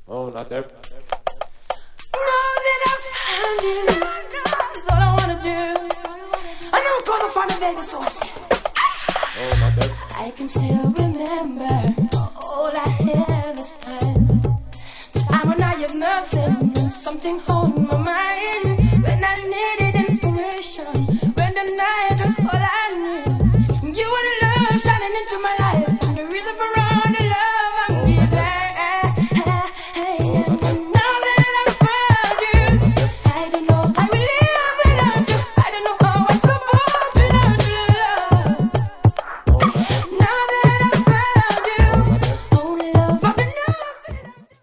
Oh, not there. Know that I found you. That's all I wanna do. I know it goes in front of Vegas, so I said, Oh, not there. I can still remember